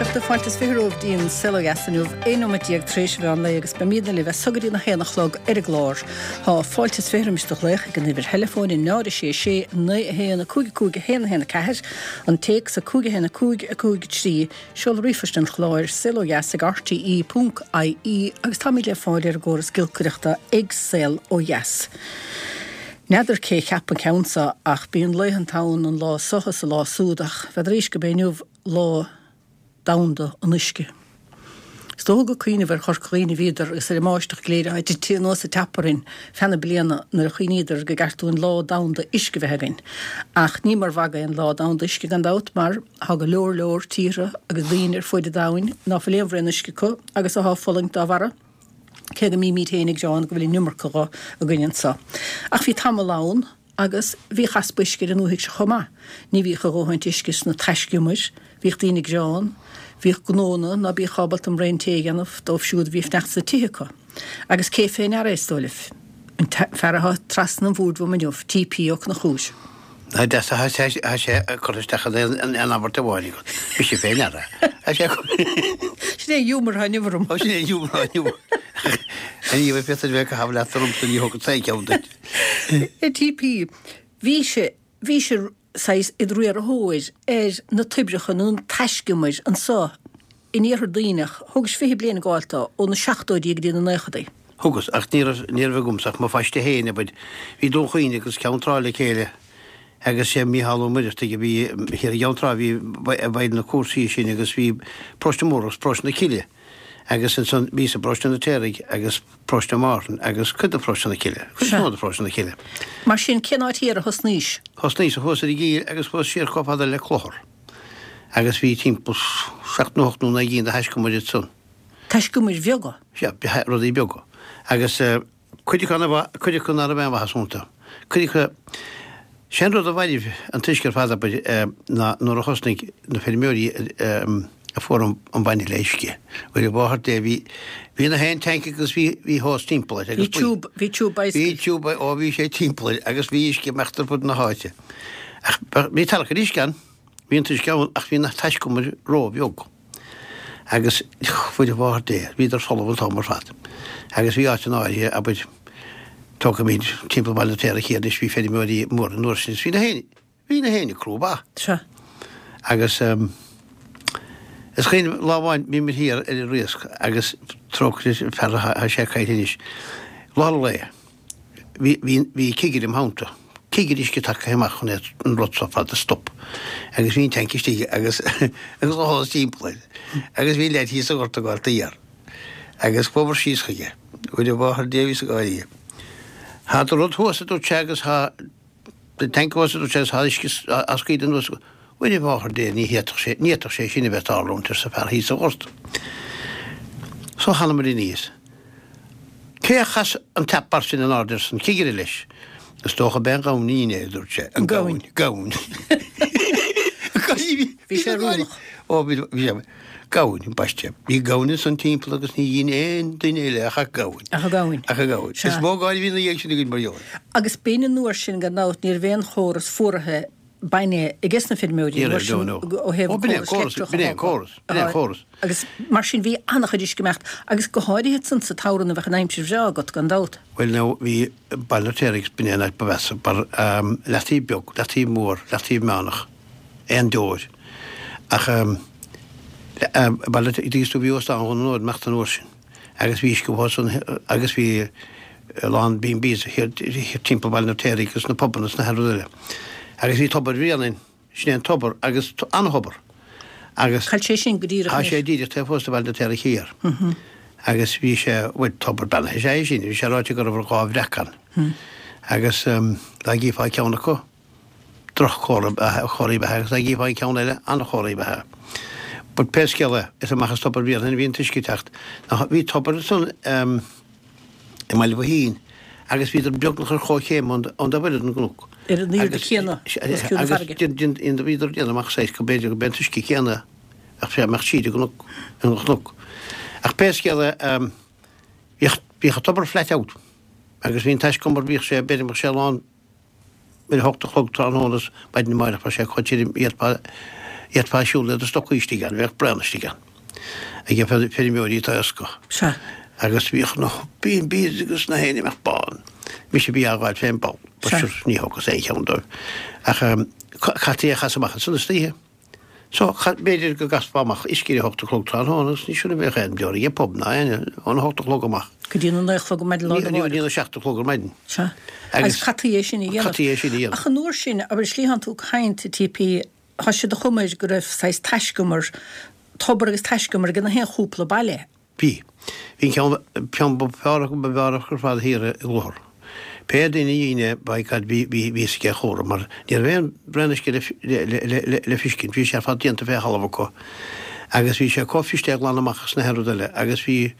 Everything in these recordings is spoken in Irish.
Seachta fáiltas fiúh dín segasanúh énomtíag trééis bhean le agus be mína le bheith sugarí na héanachlog ar a glár. Tá fáiltas féimiisteach leich gan idir telefónna náda sé héanana cúga héna ceir an téic sa cúga héna cúga trí seol rifastan chláir segas ag RTE.ie agus tá mí le fáil ar ggóras gilcuireachta agsel ó yes. Neidir cé cheap an ceansa ach bíon leihan tán an lá sochas a lá súdach, feidir ríis go béniuh lá dáanda an isce. Stóga cuoine bhar chorclíine víidir is ar máisteach léire haid tí nó sa taparin fena bliana nar a chuoiníidir go gartún lá dáanda isce bheithain. Ach ní mar bhaga an lá dáanda isce gan dát mar ha go leor tíre agus líonar foiide dáin ná fléomhre an isce co agus a há foling dá bhara. Cé go mí hénig John go bhfuil nummercha a gine sa. Ach bhí tam lán agus bhí chaspuisce an uhiigh se chomá. Ní bhí gohaint iscis na teisciúis, bhíh daoine John, bhíh gnóna na bí chabalt am réon téganmh dómh siúd bhíh necht sa tícha. Agus cé féin ar éistóilih. An feartha trasna an bhúd bh maniuh TPíoch na chúis. Na de sé choristecha an abhar a bháinnig. Bhí sé féin ara. Sné dúmar hainehrum. Sné dúmar hainehrum. En ég veit betur við að hafa lettar til ég okkur tækja um þetta. TP, hví sé sæs idruir hóis na tibrecha nun taskjumir an sa in íhar dínach hógus fihi blian gáilta og na 16 díg dína neichadai. Hógus, ach nýr vegumsach ma fæsti heine, bud vi dó chuine gus kjántráli kéli agus sé mí halú myrist ekki vi hér jántrá vi vædna kúrsí sín agus vi prostamóros prosna kili. Agus yn son vísa prostan terig, agus prostan martin, agus kudda prostan kille. Kudda prostan kille. Mar sin cinnáid hir a hosnís. Hosnís a hosar í gír, agus fós sér koppada le chlór. Agus vi timpus 16 na gín da hæskumir son. Hæskumir bjöga? Ja, rodi í bjöga. Agus kuddi kunna ben var hasunta. Kuddi sen rodi væri an tyskar fada na nor hosning na filmjöri a fórum an bhainni leiske. Og det var det vi na hen tenke agus vi hos timpler. Vi tube bæske. Vi tube og vi sé timpler, agus vi iske mechtar på den haite. Vi talkar iskan, vi inte skal ach vi na taskumur rov jog. Agus for det var det, vi der follow tomar fat. Agus vi at na her abit tóka mig timpelballetera her, det vi fyrir møri morgun norsins vi na hen kruba. Sja. Agus Es geen lawain mi mit hier in risk agus trokris fer ha shekaitis. Lalle. Vi kigger im haunta. Kigger iske takka hemach net en rotsa for the stop. Agus vi tenki stig agus all simple. Agus vi let hier så godt og godt der. Agus power skis gege. Og det var Davis gøy. Hat rot hos to chagas ha det tenki was to chagas ha iske askiden was. Og det var det ni heter sig sinne betalum til så his og orst. Så han med nis. Kækhas an tappar sin en ordersen kigerilis. Det står ben gaun ni neder tje. En gaun. Vi ser rul. Og vi gaun pasje. Vi gaun son tempel agus ni in en dinele ha gaun. Ha gaun. Es mogal vi ni ikke dig mar jo. Agus benen nur sin gannaut nir ven chores vorhe Bijna, ik is een filmmuziek. Chorus. Agus marsin vi annach hadis gemacht. Agus gohaidi het sind tauren we genaimtje vja got gandaut. Well nou vi balloterix binnen uit bewesse, par lati bjok, lati moor, lati maandag. En door. Ach ballet dit is to vi staan gewoon noord macht en oorsin. Agus vi gewassen, agus vi land bin bezig hier timpel balloterix na poppenes na herudele. Agus vi tobber rianin, snen tobber, agus anhobber. Agus Kalcheshin gudira. Ha sé dír te fósta valda ter hér. Agus vi sé wit tobber ball. Sé sin, vi sé ráti go over gav rekkan. Agus da gi fa kjána ko. Droch chori be agus da gi fa kjána le an chori be. But peskele is a machas tobber rianin vi tiskitacht. Vi tobber son emal hin. Agus vi der bjoknachar chochem und da villen gnuk. Er nie de kena. In de wieder ja mag sei ka beter bent is kena. Ach ja mag sie gnuk. Ach peskele vi gaat tobber flat out. Agus vi tas kommer vi sé beter mag sel aan met hoogte klok 200 bij de middag pas ik had je iad páisiúla a stoístigan, bheith brennestigan. Ag ge perimóí taisco. Agus bhíoch nó bíon bíad agus na héine meach bán. Mi sé bí agáil féimbal, níhogus é cheúndóibh. Ach chatí a chasamachchan sanna slíthe. So beidir go gaspáach iscíí 8 chlogtánas, ní siúna bheith chéim deir, é pobna an 8 chlogach. Go dtíanana 9 chlog meid lá. Ní 6 chlog meidin. Agus chatíé sin dhéanamh. Ach an nuair sin a bhar slíhan tú chaint TP has sé do chuméid go raibh 6 taiscumar, tobar agus taiscumar gan na hen chúpla bailile. Bí. Bhín cean pearach go bhearach gur fád híre i glór. Péad in íine baicad bí ske chóra, mar níor bhéon brenneisce le fiscin, bhí sé fád dianta fé halbhá. Agus bhí sé cófisteag lánamachchas na herúile, agus bhí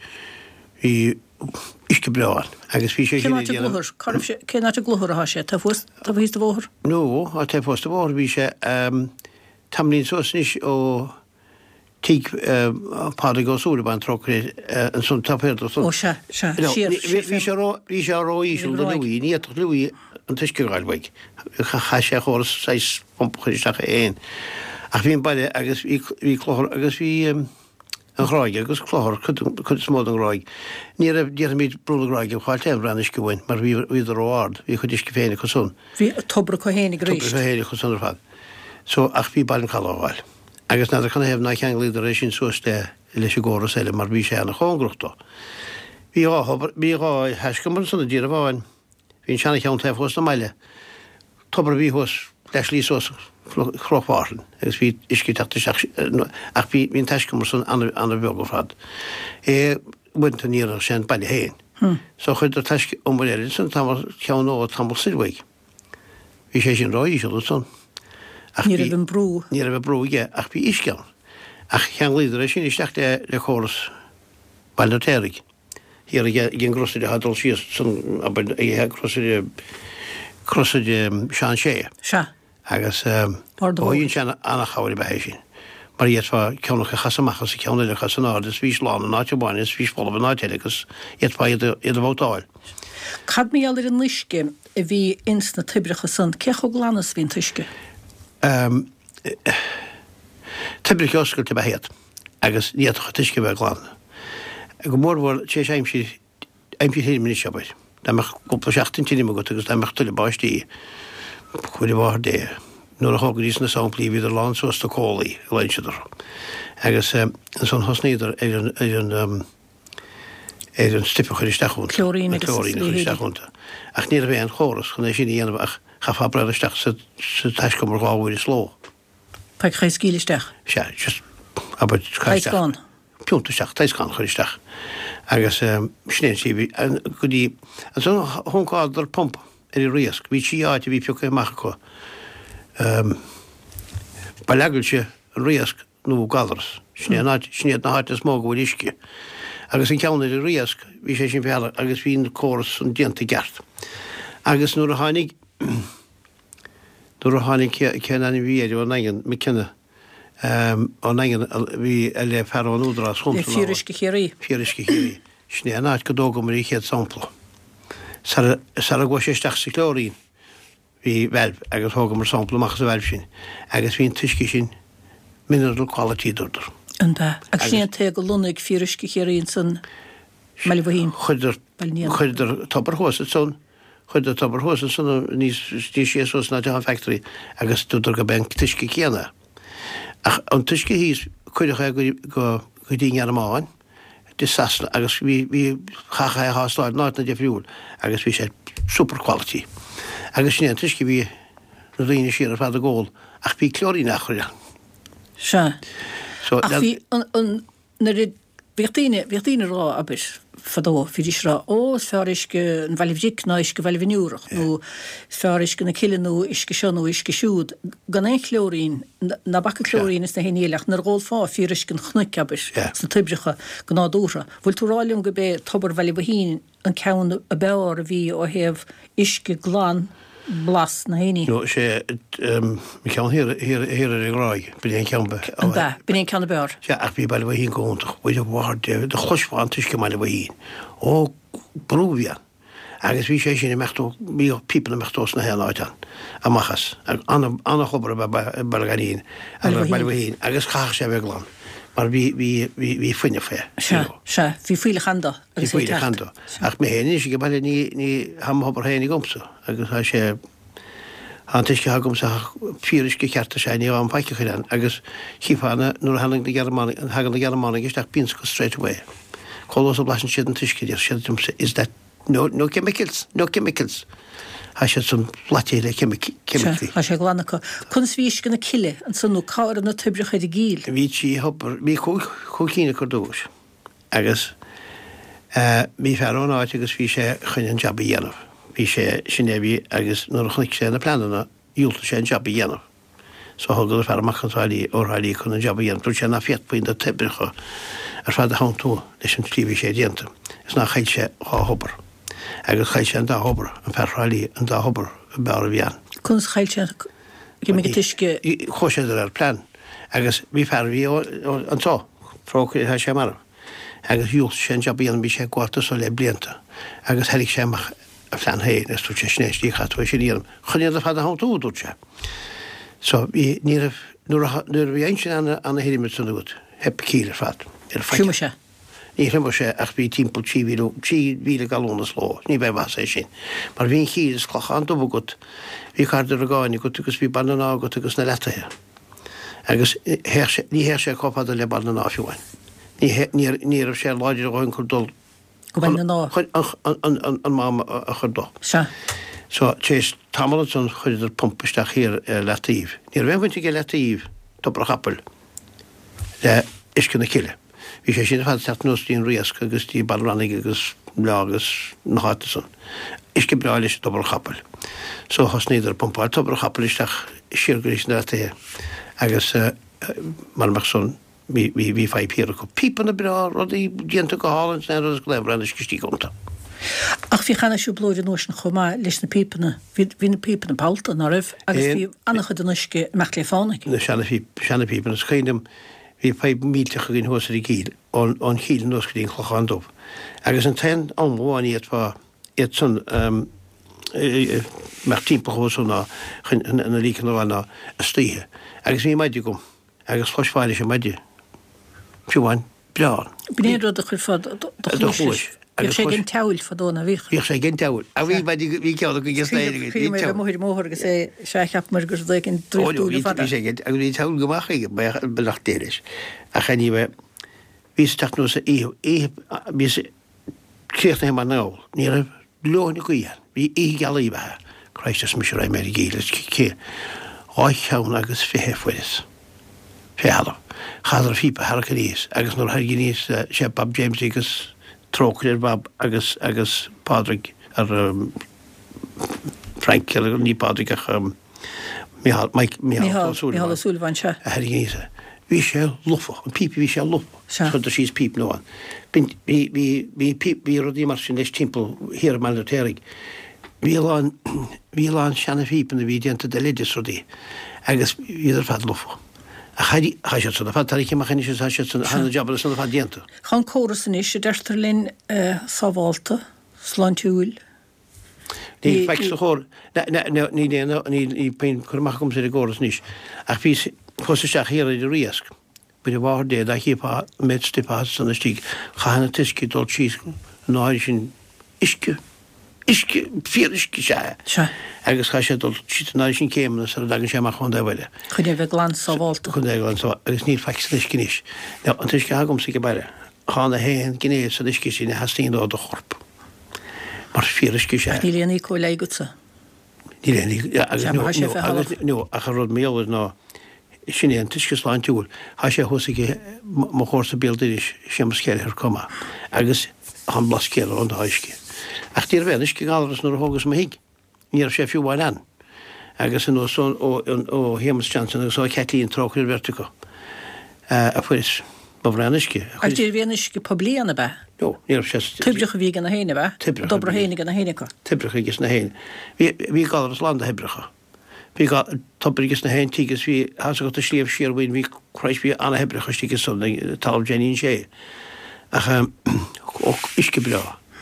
isce breáin, agus bhí sé céna glóthir há sé, tá híos do bhóthir? No, á tá fósta bhór bhí sé tamlín sosnis ó tíg páda go súla ban trocré an sun tapéad. Ó se, Bhí sé róíisiú do luí, ní luí an tuisceáilhaig. Cha sé chóras 6 pompchaisteach éon. Ach bhíon bailile agus bhí chlóthir agus bhí an chráige agus chlóthir chud smód an ráig. Ní a ddíar míid brúlaráig a cháil téim brennis go bhain, mar bhí a rád, bhí chud isce féinna go sun. Bhí tobra go hénig rééis. Tobra go hénig go sun ar fad. So ach bhí bailin chaáil. Agus na chuna hefh na cheang líidir éis sin suaste leis góras eile mar bhí sé anna chóngruchtá. Bhí á heiscumar sanna díar bháin, hín sena cheann taobh chus na meile. Tobar bhí chus leis lí sos chrochháin, agus bhí iscí teachtaach ach hín teiscumar san anna bheag fad. Buinta níar sin bailile héin. So chuid ar teisci umbaréile san ceann ó tamil sidhaig. Bhí sé sin ráíisiú san. Ní a bhín brú. Ní a bheith brú, ach bhí isceann. Ach chean líidir sin isteach le choras bailnatéirigh. Híar gin groside hadal síos san croside sean sé. Se. Agus óíonn sena annach cháirí be sin. Mar iad fá ceannacha chasamachchas sa ceanna le chasanádas vís lána náte báin is vís fóla náteile agus iad fá iad a bhtáil. Cad mí ealir an lisce a bhí insna tibrecha san, cecho glánas hín tuisce? Tibrich oscail te behéad, agus níad tuisce bheith glána. Go mór bhór sé aimsí híimi sebeid. Dáach gopa 16 tíime go agus dáach tuile báistí chuidir bhar dé. Nuair a thugadís na samplaí híidir lán suasta cólaí leinsidir. Agus an son hosnéidir an stipa chuir isteachúnta. Chlórín isteachúnta. Ach níor a bheith an chóras chun é sin dhéanamh ach chafa breisteach sa teiscumar gáhúir is sló. Pa cha scílisteach? Se, just abad Teiscán? Piúntasteach, teiscán chuiristeach. Agus snéan sí go dtí an son thuncáidir pomp ar i riasc, bhí sí áite bhí peocha amach go. Ba legail se an riasc nó gadaras, snéad na háte smó go bhfuil isci. Agus an ceanna i riasc, bhí sé sin féile agus bhín córas an dianta gceart. Agus nuair a tháinig ceanna bhíidir ó nagan mi cinna ó nagan bhí le ferán údrás chumsa. Fírisce chéirí. Fírisce chéirí. Snéad náid go dóga mar chéad sampla. Sar a go séisteach sa chlórín hí bhelb agus thóga mar sampla amach sa bhelb sin. Agus bhín tuisci sin mineral quality dúidir. Anda. Agus sin te go lunaigh fírisce chéirín san meile bhín. Chuidir tobar hósa son. Chuidir tobar hósa son níos sésos na dehan factory agus dúidir go ben tuisci chéana. Ach an tuisci híos chuidecha go dtíine ar máin. Disasna agus bhí chacha hááid náid na defriúil agus bhí sé super quality. Agus sin tuisci bhí na riine siar ar fad a ggóil ach bhí chlórí nach chuir. Se. Ach bhí bhíochtíine rá abis fadó fiidir rá ó fearisce an bhilhdíic ná isce bhilhniúach nó fearisce na ciileanú isce seanú isce siúd gan é chlórín na bacha chlórín is na héíileach nar ggóil fá fíriscin chnuic abis san tibrecha go nádúra. Bhfuil tú ráiliúm go bé tobar bhilhhíín an ceann a beir a bhí ó héamh isce glán blas na héine. No sé mi ceann hir ar ráig, bin éon ceann be. Bin éon ceann beir. Se ach bhí bailile bhín góntaach, bhfuil bhhar de chosháin tuisce meile bhín. Ó brúbhían. agus bhí sé sin mechtó bí pípanna mechtós na héáitan amachchas anna chobar ballganín bailhín agus chaach sé bheitglán. Mar bhí fuine fé. Se bhí fuile chanda agus fuile chanda. Ach mé héine sé go bailile ní hamhobar hénig gomsa agus sé antiisce hagum sa fírisce ceartta sé ní an paice chuan agus chiána nuair hagan na Germánig isteach bíns go straight away. Cholas a blasin siad an tuisce sé is that no chemicals. Ha sé som latíile chemically. Ha sé glánacha. Chns bhís gona ciile an sanú cáir na tibrecha de gíl. Bhí tí hopper mí cíine chu dúis. Agus mí ferrán áit agus bhí sé chuin an jobba dhéanamh. Bhí sé sinnéhí agus nuair chunig sé na planana dúilta sé an jobba dhéanamh. So thugad a fermachchantáilí óráilí chun an jobba dhéanamh, tú sé na fiatpaoin de tibrecha ar fad a hantú leis an tríbhí sé dianta. Is ná chaid sé hopper. Agus chaid sé an dá hopper an ferráilí an dá hopper an bear a bhíán. Chns chaid sé go tuisce choisidir ar plan. Agus bhí ferhí antá trócha sé mar. Agus dúilt sé an jobba dhéanamh bhí sé gháilta so le blianta. Agus heilig séach a plan héin is tú sé snéistí chatfu sé níarm. Chuniad a fad a hantú dút sé. So nuair bhí ein sin anna héirimid sanna gut, heb cíle fad. Siúma sé. Ní hrimar sé ach bhí timppla 3,000 galónas lá, ní bheith bhe sé sin. Mar bhíon chiílas clocha an doba gut, bhí cardar a gáinnig gut agus bhí bannaná gut agus na letathe. Agus ní héir sé coppada le bannaná fiúhain. Ní ah sé láidir a gáin chu dul an mám a chur dó. So tééis tamala san chuidir pumpisteach hir letíh. Níor bhéhainte go letíh dobra chapel le iscinna ciile. Bhí sé sin fad techt nóstíon riasca agus tí ballrannig agus legus na hátasan. Isci breáil is dobra chapel. So has níidir pumpáil dobra chapel isteach siirguríos na letathe agus marmach son hí fá píra go pípanna breá rodí dianta go hálinn na agus glebranna iscistí gomta. Ach bhí chana siú blóid an nóisna chomá leis na pípanna, hí na pípanna palta ná raibh agus bhí annachcha den nuisce mecht le fánaigh. Na sena pípanna schéinem hí pe míteach gin hósa í gíl an chiíl nóscadín chochandómh. Agus an tein an bháin iad san mecht timppla hósúna na lícan bhana a stíthe. Agus bhí maidide gom, agus chosfáile sé maidide. Fiúhain breán. Bnéad a chur fad sé gin teil fadóna bhí. Bhí sé gin teil. A bhí bhí ceáda go ggéir móthir móthir agus é sé cheap mar gur cin trúú fada. A bhí teil goach belachtéiris. A chaní bheith ví teú sa chéirna mar ná, ní a leáinna goían, hí gealaíbethe Christus mis ra mé géile cé áithcheann agus fihefuiris. Féhala. Chadar fípa Harcha níos, agus nó Harcha níos sé Bob James agus trócair Bob agus Padraig ar Frank ní Padraig ach Micheál Sullivan se. Harcha níos. Bhí sé lufa, an pípi bhí sé lufa. Chud síos píp nóáin. Bhí rodí mar sin leis timppla hir meile téirigh. Bhí láin seanna fípan a bhí déanta de leidir rodí, agus idir fad lufa. A chaidí sé sanna fad tarí chéachchan sé san hanna jobba sanna fad déanta. Chan córas san is sé deirtar linn sábháilta, sláintúil. Ní feic sa chóir, ní pein chumachchum sé góras níos. Ach bhí chuisteach hir idir riasc. Bud bhhar déad a hípa méid stipá sanna stíg chahanana tuisci dul síos náir sin isce fírisci se. Agus cha sé dul náir sin céimna sa dagan sé mar chun bhile. Chn é bheith glán sábháilta. Chun é glán agus ní feic san isci níos. An tuisce agam sa go baile. Chána héan gné san isci sin na hastíon á do chorp. Mar fírisci se. Ní léanaí có leigutsa. Ní léanaí nó a chu rud méallir ná sinné an tuisce sláintúil, há sé thosaige má chósa béaldairis sé mar scéir comá, agus an blas céile an háisce. Ach tíar bhéisce gáras nar thugus má hiig, níar sé fiúháin an, agus an ó Hémas Johnson agus á cetlíonn tróchair vertigo a fuiris bhreanisce. A tíir bhéanisce poblíanana be? No, níar sé. Tibrecha bhí gan na héine be? Dobra héine gan na héinecha? Tibrecha gus na héine. Bhí gáras landa hebrecha. Bhí tobrigus na hen tígus bhí has go a slíomh siarhhain bhí chreis bhí anna hebrecha tígus son tal Jenín sé. Ach isce breá.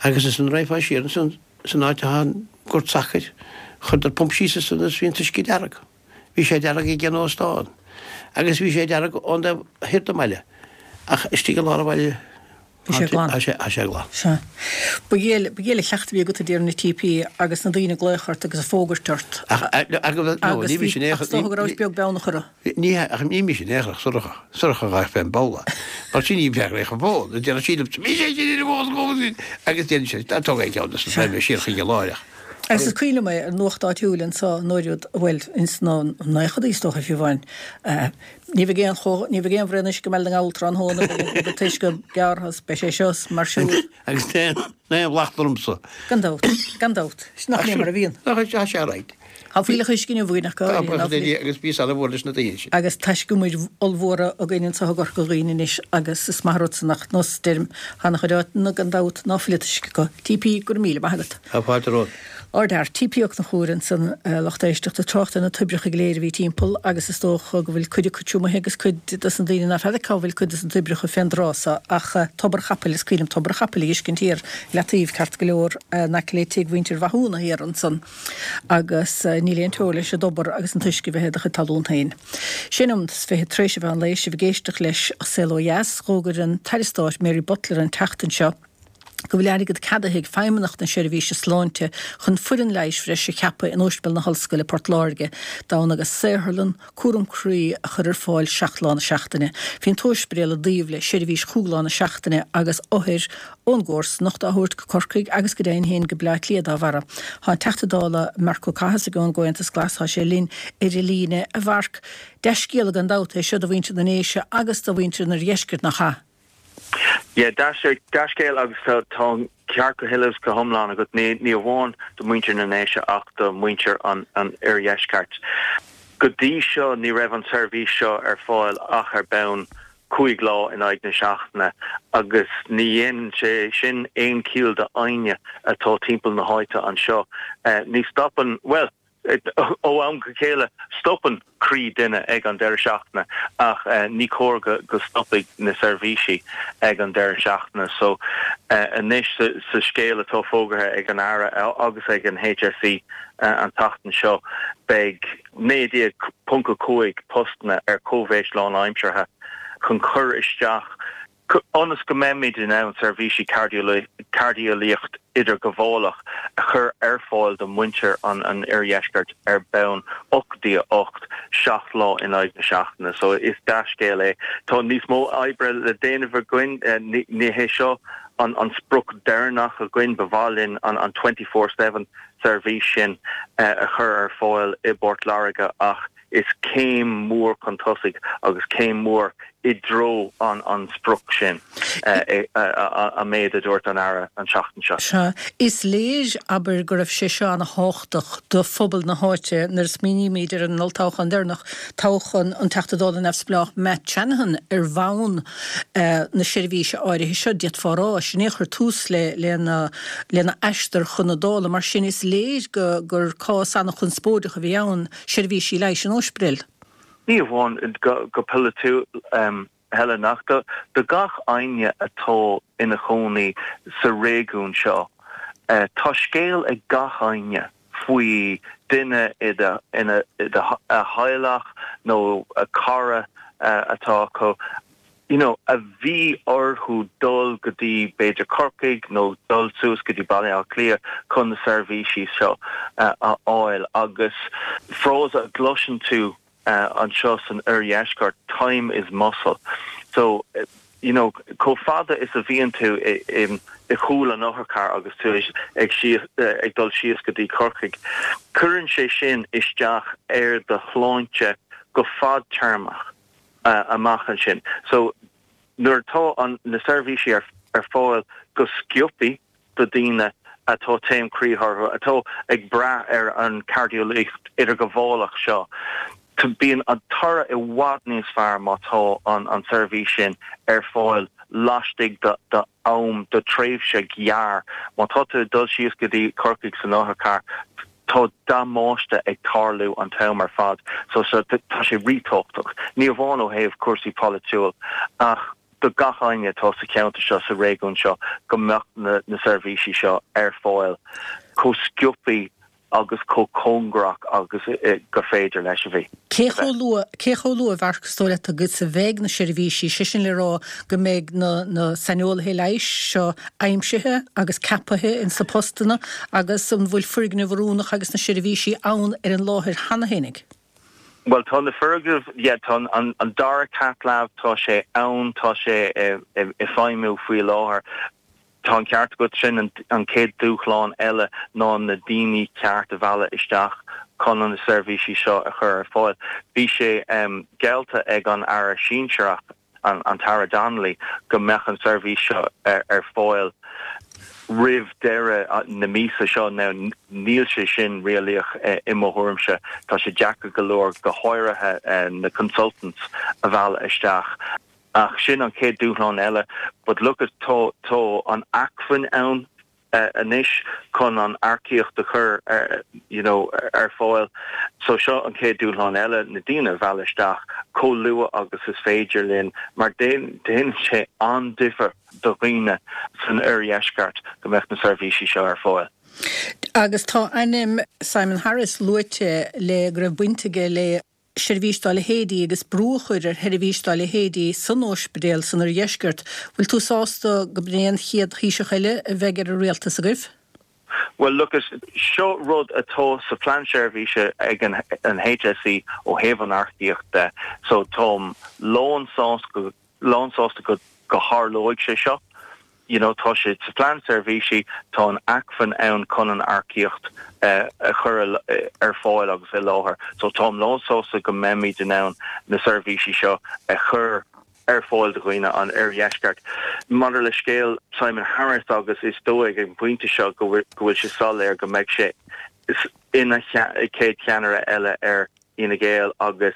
agus is an raifá sian san áte há gurt sachid chud ar pompsísa san is vín tuisci dearag. Bhí sé dearag I gceann óstáin. Agus bhí sé dearag ón de hirta meile. Ach istí go lára bhaile a sé glán. Ba géile cheachta bhí go a dtíar na TP agus na dtíine gléchart agus a fógartart. Agus bhí sin échas beag bena chura. Ní ach ní mí sin échach sucha gaith ben bóla. Mar sin ní beag récha bó, na déanna sílam mí sé sin í bós góí agus déana sé tá é ceanna sa féim síorcha go láireach. Agus is cuiile mé ar nuachtáitiúlann sa nóirid bhfuil ins ná nachchad ístocha fiú bhain. Ní bhgéan bhrenais go meilling áiltra an hóna go tuis go gearthas be sé seos mar siú. Agus té né bhlachtarmsa. Gandát, nach ní mar a bhíon. Nach sé ráid. Tá fíle chuis cinine bhuiinach go. Agus bí a bhlas na daon. Agus teis go muid olmhóra a gaiinn sa gar go riine is agus is marrotsanach nó stirm hána churáit na gandát ná flitis go. TP gur míle bhagat. Tápáidirrá. Dar TPíocht na chórin san lochtéisteach a trocht na tubricha léir ví timppel agus is tócha go bhfuil chuide chuúma hegus chuid an daine na feidir cáhfuil chuide an tubricha fendrása ach tobar chapel is cuilim tobar chapel iscin tír letíh cart go leor na létíigh víintir bhaúna hir an san agus níléon teola sé dobar agus an tuisci bheitcha talúntain. Sinnom fé tréise bhe an lééis sé bhgéisteach leis a selójas rógur an taristáis Mary Butler an teachtain seo. Go bhfuil airigad cadaigh feimimenacht na seirbhíse sláinte chun furin leis fre sé cheappa in óspel na hallscoile Port Láirge dána agus Saorlan cuaram crí a chur fáil seaachlána seachtaine. Bhín tóisbréal a díomhle seirbhís chúglána seachtaine agus óthir óngórs nach a thuirt go corcaigh agus go déon héin go bleid liad á bhara. Tá teachtadála Marco Cahas a gón gointas glasá sé lín idir líne a bharc deiscéala an dáta seo do bhainte na néise agus do bhainte na riescart nach cha. Dascéil agus tá cear go hiiles go thomláin agus ní bháin do muintir na néise ach do muintir an ar dheisceart. Go dtí seo ní raibh an seirbhís seo ar fáil ach ar benn cuaig lá in aghaidh na seachtaine agus ní dhéanann sé sin éon cíl de aine atá timpeall na háite an seo. Ní stoppan, well, ó am go chéile stoppan crí duine ag an deir seachtaine ach ní cór go stoppig na seirbhísí ag an deir seachtaine. So inis sa scéal atá fógartha ag an aire agus ag an HSE an tachtain seo beag 9.5 postna ar cóhvéis lán aimseartha chun chur isteach. Onas go méid in an seirbhísí cardiolíocht idir go bhálach a chur ar fáil do muintir an ar dheisceart ar benn 8 seach lá in aghaidh na seachtaine. So is dascéal é. Tá níos mó oibre le déanamh goin ní hé seo an spruc dearnach a goin bhálinn an 24/7 seirbhís sin a chur ar fáil I Bort Láirge ach is céim mór contosigh agus céim mór I dro an spruc sin a méad a dúirt an aire an seachtain seo. Is léis aber go raibh sé seo an háchtach do phobal na háite nar smíní méidir an noltáchan déirnach táchan an teachtadála nefsblach Matt Shanahan ar bhain na seirbhíse áirithe seo diaad fárá sin échar tús lena eistar chunadála mar sin is léis gur cá sanna chun spóideach a bhí ann seirbhísí leis an ósbrill. Ní bháin go pille tú heile nach de gach aine atá ina chonaí sa réún seo. Tá scéal ag gach aine faoi duine a hailach nó a cara atá có. A bhí orthú dul go dtí beidir corcaigh nó dul suas go dtí Baile Clia chun na seirbhísí seo a áil agus frása a gloisian tú an seo an ar dheisceart, time is muscle. So, có fada is a bhíonn tú I chúl an áthachar agus tú ag dul síos go dtí corcaigh. Cuireann sé sin isteach ar de chláinte go fad termach amachchan sin. So, nuair tá an na seirbhísí ar fáil go sciopí do daoine atá téim críthortha, atá ag bra ar an cardiolíocht idir go bhálach seo. To bíon an tara I bhhad níos fearr mátá an seirbhís sin ar fáil laistigh de am do tréimhse ghearr mátá tú dul síos go dtí corcaigh san áthachar tá damáiste ag tarlú an tam ar fad. So tá sé rítáchtach. Ní bháin ó héamh cuasaí politiúil ach do gachaine tá sa counter seo sa réún seo go mecht na servisi seo fáil có sciupi agus có congrach agus go féidir leis a bhí. Cécho lu a bharcastóile a go sa bheith na seirbhísí sisin le rá go méid na sanolalaí leiis seo aimsithe agus capathe in sa postana agus an bhfuil furgna bhrúnach agus na seirbhísí ann an láthir hanahénig. Well, tá na fergah, tá an dara catlab tá sé ann tá sé I feimú faoi láthair. Tá an ceart go sin an céad dúchláin eile ná na daoine ceart a bhela isteach chun an na servisi seo a chur fáil. Bhí sé gealta ag an ara sínseach an Tara Donnelly go meach an servis seo fáil. Riv deire na mísa seo ná níl sé sin rialaíoch I mórthúmse tá sé Jackar golóir go háirithe na consultants a bhela isteach. Ach sin an céad dúchláin eile, but look at tó an acfan ann anis chun an arcíocht de chur fáil. So seo an céad dúchláin eile na daoine bhela isteach có lua agus is féidir linn, mar déan sé an differ do riine san éisteart go mecht na servisi seo fáil. Agus tá anim Simon Harris luite le gribh buintige le seirbhístáil hédí agus brúchuir seirbhístáil hédí san óspedéal san éisteart. Bhfuil tú sásta go bréon chiad híise chaile a bheith ar a réaltas a gribh? Well, look, seo rud atá sa plan seirbhíse ag an HSE ó héamh an archíocht so tám lán sásta go thárlóig sé seo. Tá sé sa plan seirbhísí tá an acfan ann chun an arcíocht a chur ar fáil agus I láthair. So tám lán sásta go méid den ann na seirbhísí seo a chur ar fáil de chuoine an éisteart. Mar le scéal Simon Harris agus is dóigh an pointe seo go bhfuil sé sáil go méid sé ina céad ceanara eile ina ggéal agus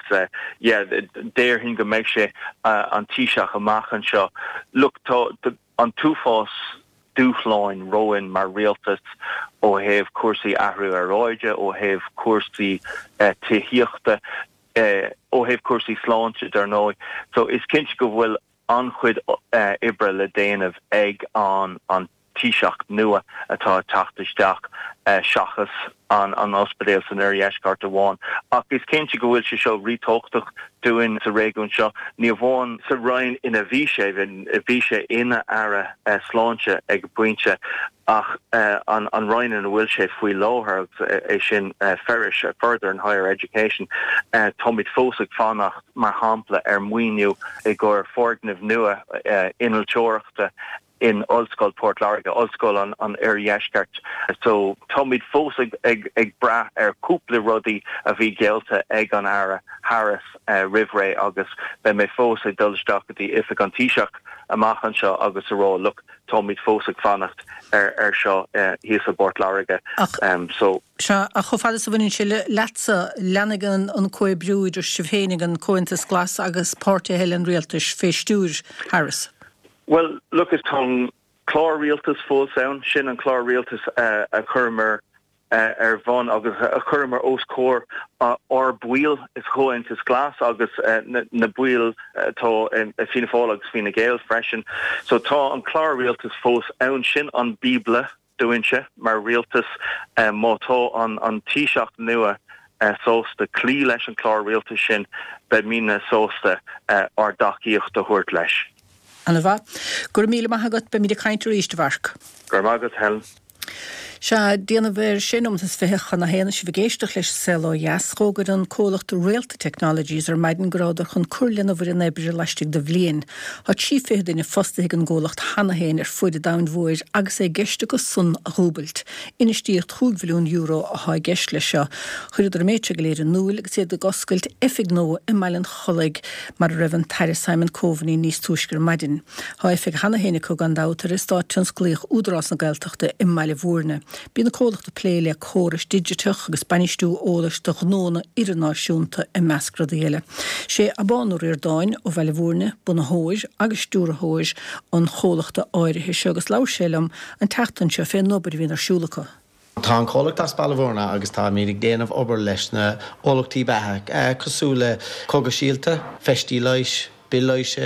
déir hin go méid sé an tíiseach amachchan seo. Look, an túfás dúchláin roin mar rialtas ó héh cuasaí ahrú a ráide ó héh cuasaí tíhíochta ó héh cuasaí sláinte dar nói. So is cinse go bhfuil anchuid ibre le déanamh ag an tíiseach nua atá tachtasteach seachas an ospedéal san éisteart amháin. Ach is cinse go bhfuil sé seo rítóchtach doin sa réún seo ní bháin sa rain ina bhí sé ina ara sláinte ag buinte ach an rain in bhfuil sé faoi láthair é sin ferris further in higher education táid fósaigh fannacht mar hampla ar muoinniu I ggur forgnamh nua inalteoireachta in Ollscoil Port Larga, Ollscoil an éisteart. So táid fósaigh ag bra ar cúpla rudaí a bhí géalta ag an ara Harris Rivré agus be mé fósaigh dulteachtaí ifig an tíiseach amachchan seo agus a rá look táid fósaigh fannacht ar seo híos a Port Larga. So Se a chofadas a bhainn se letsa lenagan an cói brúidir sibhéinigan cóintas glas agus páirte Helen Rialtas féistúr Harris. Well, look at Tom Clár Rialtas full sound, sin an Clár Rialtas a churmer von agus a churmer os cór or buil is chointas glas agus na buil tá a fina fáil agus fina géal freisin. So tá an Clár Rialtas fós ann sin an Bíblia doinse mar Rialtas má tá an tíiseach nua sósta clí leis an Clár Rialtas sin be mína sósta ar daciíocht a thuirt leis. Anna bha, gur míle maithagat be míle caintear íste bharc. Gur maithagat Helen. Se déanana bhir sinmtas feiche na héana si bhgéisteach leis seló jaascógur an cólacht Realty Technologies ar maidin gráidir chun curlin a bhfuir an ébre leistigh de bhliain. Tá sífeh duine fostaigh an ggólacht hanahéin ar fuide damhmhuir agus é geiste go sun a húbailt. Inistíocht €2 milliún a há geist lei seo. Chuidir méite go léir an núil agus éad a goscailt ifig nó I mailen cholaigh mar raibh Terry Simon Coveney níos túisgur maidin. Tá ifig hanahéine chu gandátar is stáitions glíoch údrás na gailteachta I maile bhúrne. Bí na cólacht a pléile chóris digiteach agus banistú ólas do gnóna idirnáisiúnta I meascrad éile. Sé a bánúir ar dáin ó bheile bhúrne buna hóis agus stúra hóis an chólachta áirithe segus lásélam an teachtan se fé nobar hín ar siúlacha. Tá an cólacht as bailhórna agus tá mírig déanamh obair leis na ólachtaí bethe cosúla cóga síalta, festí leis, bileise,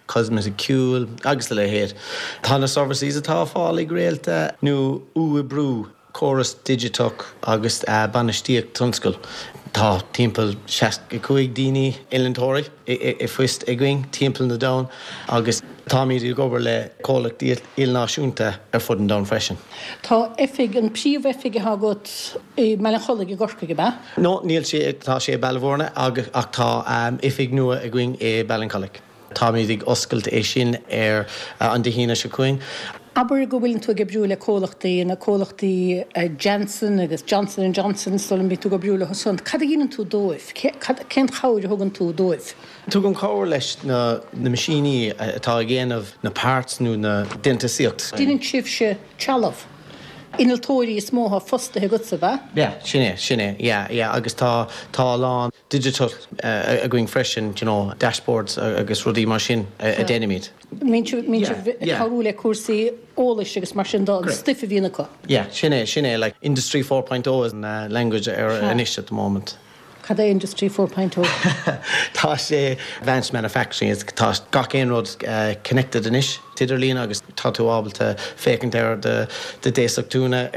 cosmetic cool agus le héad. Tá na services atá fálaí réalta nó ua brú Chorus Digitoch agus banistíoch tunscoil. Tá timpeall 65 daoine ilintóirí I fuist going timpeall na dain agus tá míad gobar le cólachtaí ilnáisiúnta fud an dain freisin. Tá effig an príomh effig a got I melancholig I gorca go ba? No, níl sé tá sé Ballavourna ach tá effig nua a going Ballincollig. Tá míad oscailt sin an de hína se cuing. Aber go bhfuiln tú go brú le cólachtaí na cólachtaí Janssen agus Johnson & Johnson stolan bí tú go brú le hosan. Cad a gíann tú dóibh? Cén cháir thugann tú dóibh? Tú gon cáir leis na machiní atá géanamh na parts nó na dentasíocht. Díann sibh se tealamh. Inaltóirí is mótha fosta go sa ba? Yeah, sinné, yeah, agus tá lán digital a going freisin, dashboards agus rudí mar sin a déanaid. Mín choú le cuasaí ólas agus mar sin dá stifa bhína go. Yeah, sinné, like Industry 4.0 is an language initiative at the moment. Cad é Industry 4.0? Tá sé advanced manufacturing tá gach éon rud connected inis tiidir lína agus tá tú ábalta fécint de déasach túna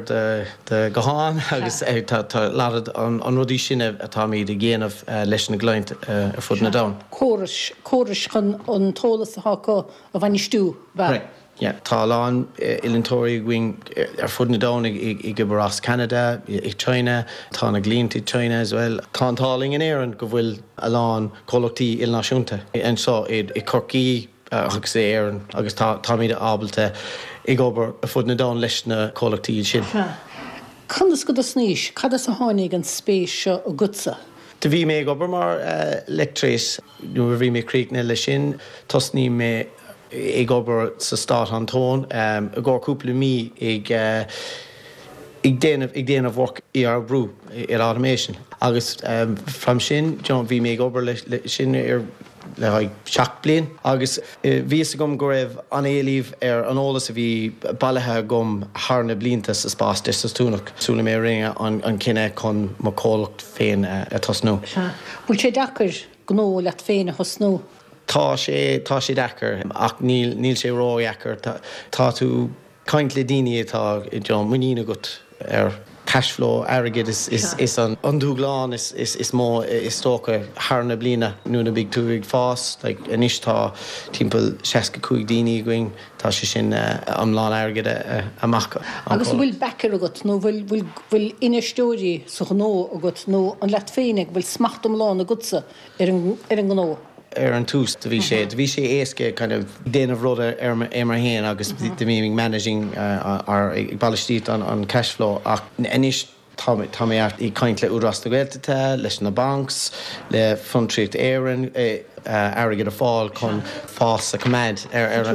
de goháin agus tá lad an rudí sinne atá míad a géanamh leis na gleint fud na dain. Córas chun an tólas a háca a bhainistú ba. Yeah, tá lán ilintóirí going fud na dain I gobarrás Canada, I China, tá na glínta China as well. Tá an táling in éan go bhfuil a lán cólachtaí ilnáisiúnta. An seo I Corcaí agus éan agus tá míad ábalta I gobar a fud na dain leis na cólachtaí sin. Candas go a sníos, cad a tháinig an spéis seo a gutsa? Tá bhí mé gobar mar lectréis nó bhí mé críicne le sin, tosní mé I gobar sa start an tón, a gcúpla mí ag déanamh work I ar brú, ar automation. Agus from sin, bhí mé gobar le sin le seach bliain. Agus bhí sa gom go raibh an éilíomh an ólas a bhí bailithe gom thna blianta sa spás de sa túnach. Súla mé ringe an cinenne chun má cólacht féin a tosnú. Bhfuil sé dachar gnó le féin a thosnú? Tá sé dechar ach níl sé róheachar tá tú caint le daine atá muína gut cashflow airgid is an dúgláán is mó is tócha thna bliana nó na big túig fás inis tá timpeall 65 daoine going tá sé sin amláán airgid amach. Agus bhfuil becar agat nó bhfuil inistóirí sa gnó agat nó an leat féinnig bhfuil smacht amláán a gutsa ar an gnó. An tús bhí sé éasce kind of déanamh rud mar héan agus de mí managing ar ballistíit an cashflow ach inis tá mé I caint le úrás na Gaeltaithe leis na banks le fundtríocht éan airgid a fáil chun fás a command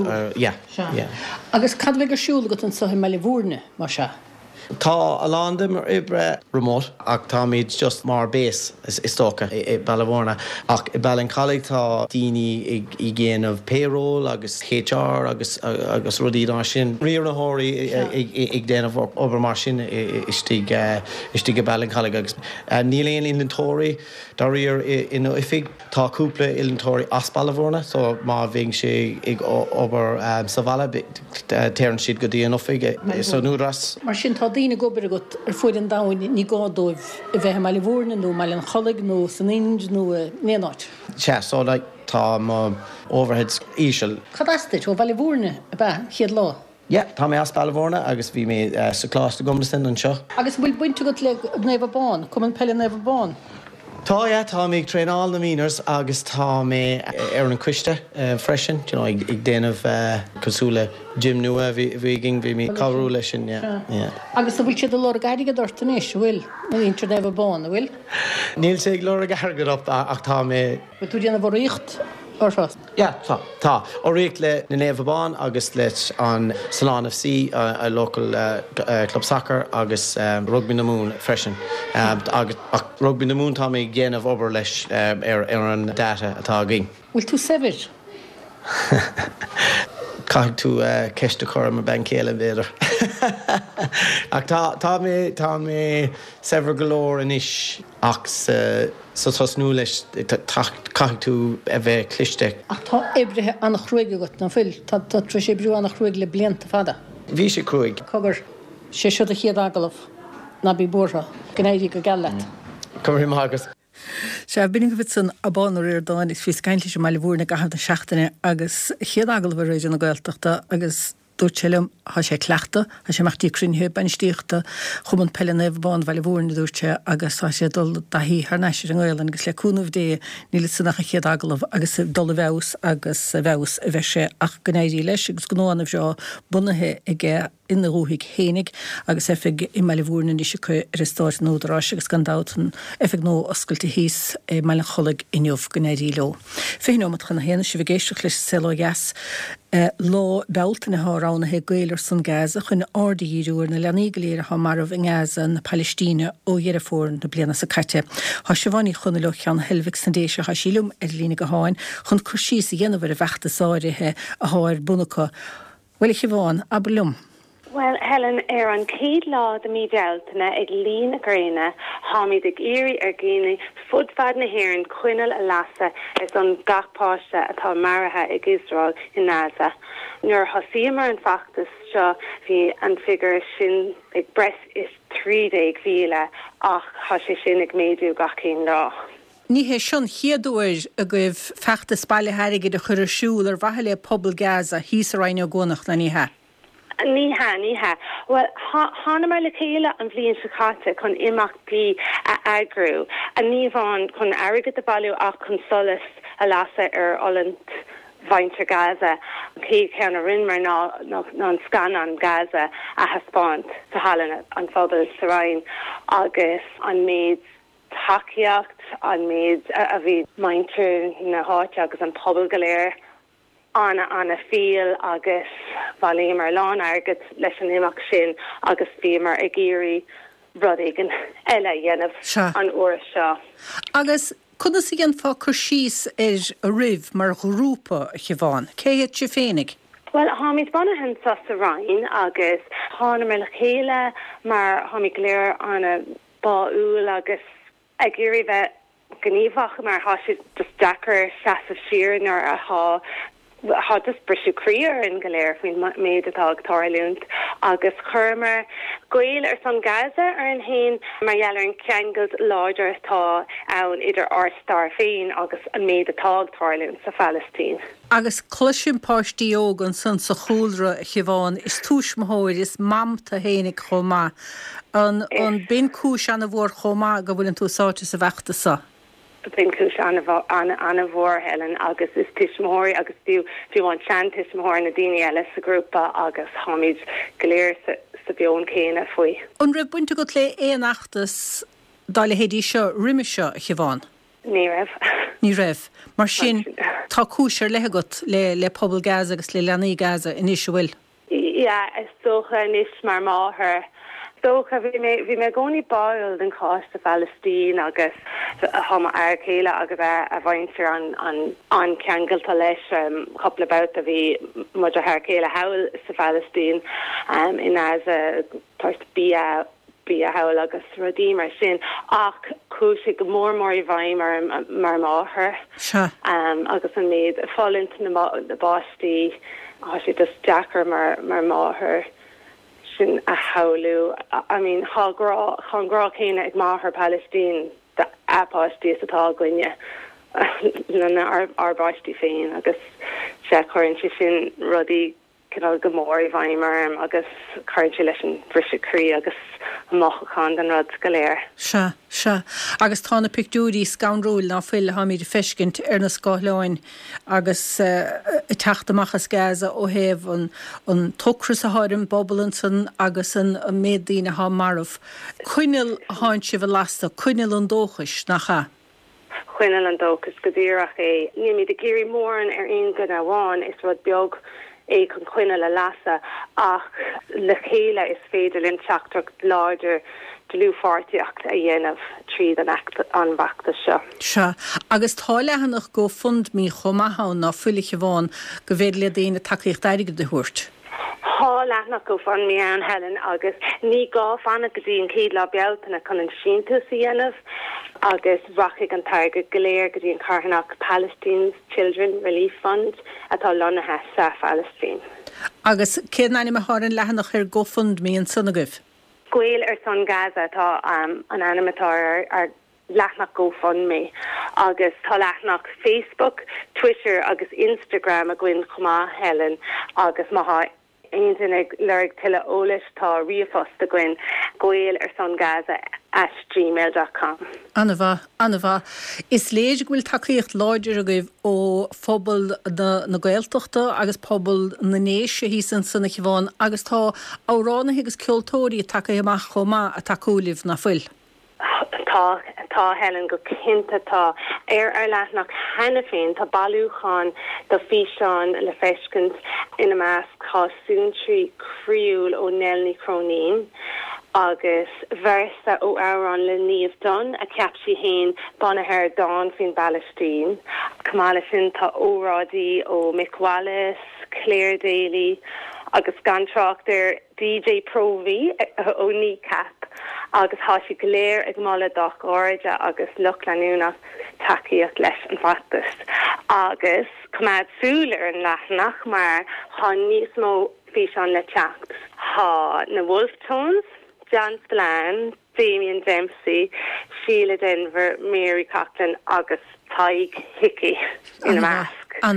Agus cad bheith gur siúla go an sa Ballavourna mar se? Tá a lánda mar ibre remote ach tá míid just mar base is tócha I Ballavourna ach I Ballincollig tá daoine I géanamh payroll agus HR agus rudí dá sin riar na háirí ag déanamh obair mar sin istí go Ballincollig agus níl éon inventóry dá riar ifig tá cúpla inventóry as Ballavourna so má bhíonn sé ag obair sa bhalla téann siad go dtí an ofig so nuaras mar sin tá daoine gobar agat ar fuair an dáin ní gádóibh I bheith Ballavourna nó Melancholig nó san Ind nó néanáid. So tá má overheads ísisiil. Cadastait ó Ballavourna a bheith chiad lá? Yeah, tá mé as Ballavourna agus bhí mé sa clás de gomlastin an seo. Agus bhfuil buinte go le Neighbourbáin, cum an pelle Neighbourbáin. Tá mé tréáil na míners agus tá mé ar an cuiste freisin, ag déanamh cosúla Jim nua bhí mé cabhrú lei sin. Agus bhfuil siad a lora gaiige dortanéis bhfuil na intre Neighbourbáin bhfuil? Níl sé lora gargad op ach tá mé. Bhfuil tú déanamh bhríocht? Tá. Ó réic le na Neighbourbáin agus leis an Salon FC a local club soccer agus rugby na mún freisin. Ach rugby na mún tá mé géanamh obair leis ar an data atá gin. Bhfuil tú seveir? Caithfidh tú ceiste chum a ben céile bhéidir. Ach tá mé several golóir inis ach sa tosnú leis caithfidh tú a bheith cliste. Ach tá ibrithe annach ruige got na fuil, tá tro sé brú annach ruig le blianta fada. Bhí sé cruig. Cogur sé siúd a chiad agalah na bí bortha, gnéirí go gallat. Cumir mágus. Se binnig go san abánar ar dáin is fís caiintlí sem meile bhúrna gahabh na seachtaine agus chiad agal bh réidir na gailteachta agus dúirtseilem há sé cleachta, há sé meachtaí crunne banistíochta chumann pelle nefhbáin bhile bhúrna dúirte agus há sé dul dahí ar neisir an gáilein agus le cúnmh dé níle sanach a chiad agalah agus dul bheus agus bheus a bheith sé ach gnéirí leis agus gnáanamh seo bunathe ige ina rúthaigh hénig agus efig I meile bhúrna ní se chu restáir nódarrás agus gandátan efig nó oscailta híos meile cholag inniuh gnéirí lo. Féinóm at chuna héana se bh géisteach leis Selogas lá belta na háránna he gailir san Gaza chun ordaíúir na leanígaléir ha marmh in Gaza na Palestíne ó dhéarafór na bliana sa caite. Tá se bhainní chuna le chean helvig san déise ha sílum lína go háin chun chusí sa dhéanamhar a bheachta sáirithe a háir bunacha. Well ich bháin abalum. Well, Helen, an céad lá de mí dealtaine ag lín a gréine, hámid ag éirí ar géine fudfad na hhéireann cuineal a lasa is an gachpáiste atá marithe ag Israel in Gaza. Nuair thosaíomar an factas seo bhí an figur sin ag bres is 30,000 ach tá sé sin ag méadú gach cén lá. Ní hé sin chiaadúir a goibh feachta spáile haige de chur siúil ar bhaithe le pobl Gaza híos a rainne gonach na níthe. Níha. Well, hána mar le chéile an bblion sacáte chun imachtaí a agrú. A níomháin chun airgad a bailú ach chun solas a lasa ar Ollant Vainter Gaza. Cé cean a rinmar ná scan an Gaza a haspáint sa halan an fphobal saráin agus an méid takeíocht an méid a bhí maintir na háite agus an pobl galéir anna fíl agus bhalémar lán agat leis an imach sin agus bhímar ag géirí rudaigh eile dhéanamh an uair seo. Agus chuna sa ghan fá chu síos ar a rih mar grúpa a chibháin. Céad sé féinnig? Well, hámid banahan sa rain agus hána mar le chéile mar hámid léir anna báúil agus ag géirí bheith gníomhach mar há si just dechar seasamh siar nar a há just brisú críar in galéir faoin méid atá agtáirlúnt agus churmar gail ar san Gaza ar an hain mar dhealar an ceangad láidir atá ann idir árstar féin agus an méid atá agtáirlúnt sa Palestín. Agus cluisiim páistí ógan san sa chúlra chibháin is túismthóir is mamta hénig chomá an bin cúis anna bhór chomá go bhfuil an túsáte sa bheachta sa. Bhín cúis anna bhór Helen agus is tiismóirí agus fiúháin sean tiismóir na daine eile sa grúpa agus hámid goléir sa beon céine faoi. An raibh buinte go lé éonachtas dáile héadí seo riime seo chibháin? Ní raibh. Ní raibh. Mar sin tá cúisir lethegat le pobl Gaza agus le leanaí Gaza in isise bhfuil? Ja, is socha níos mar máthair. Socha bhí mé gcónaí bail den cáis a Palestín agus thama aircéile agus a bhaintir an ceangalta leis coppla bouta a bhí muidir aircéile hail sa Palestín in as a táist bí a hail agus rodí mar sin ach cúsig go mór I bhaim mar máthair agus an méid fáint na báistí á sé just deachar mar máthair sin a haulú. I mean, chungrá chéine ag máthair Palestín de apáistí atá gcuine lena arbáistí féin agus sé chuann sin rudí cinál go mór I bhaimar agus chuann si leis an bhrisicrí agus amachchán den rud go léir. Se. Agus tána picúí scanrúil ná fuil haíd feiscint ar na Scáthláin agus i teachtamachchas Gaza ó héh an tucras a háirim Bobalanson agus an médaíine há marmh. Cuineal háint si bh lasta, cuineal an dóchas nach cha? Cuineal an dóchas go dtíach é. Ní míad a géirí mórin ar aon go bháin is rud beag é chun cuineal a lasa ach le chéile is féidir linn teachtracht láidir dlúfartiacht a dhéanamh tríd an bhachta seo. Se agus tá lehanach go fund mí chomaá ná fulige bháin go bhéad le daine takeíocht aige de thuirt. Tá leathnach go fan mí an Helen agus ní gá fanna go dtíon céad le bealtainna chun an sínta sa dhéanamh agus bhachaigh an tairge go léir go dtíon carthanach Palestine's Children Relief Fund atá lonathe sa Palestine. Agus cé naine a háin lehanach ar go fund mí an sunnagah. Gweil son Gaza tá an animatar ar leathnach GoFundMe agus tá leathnach Facebook, Twitter agus Instagram a gcuin chumá Helen agus maha internet lerig tiile ólis tá riafos a gcuin gweil son Gaza @gmail.com. Anna bha. Is léidir bhfuil takeíocht láidir a goibh ó phobal na Gaeltachta agus pobl na néise hí san sanna bháin agus tá áránna agus ceoltóirí take amach chomá a takeúlibh na fuil. Tá Helen go cinnta tá ar leathnach hena féin tá bailúchan do físeán le feiscint ina meas cáisiún trí críúil ó Nelní Cronín agus versa ó árán le níomh don a ceapsí hain banathair don fin Palestine. Kamala sin tá órádaí ó Mick Wallace, Claire Daly agus gantraachtar DJ Provi ó Kneecap agus háisi go léir ag mála doch áide agus luchlanúnach takeíocht leis an bhachtas. Agus cumad súla an leathnach mar há níos mó físeán le teacht. Há na Wolf Tones, John Spillane, Damien Dempsey, Sheila Denver, Mary Coughlin agus Taig Hickey in a mask.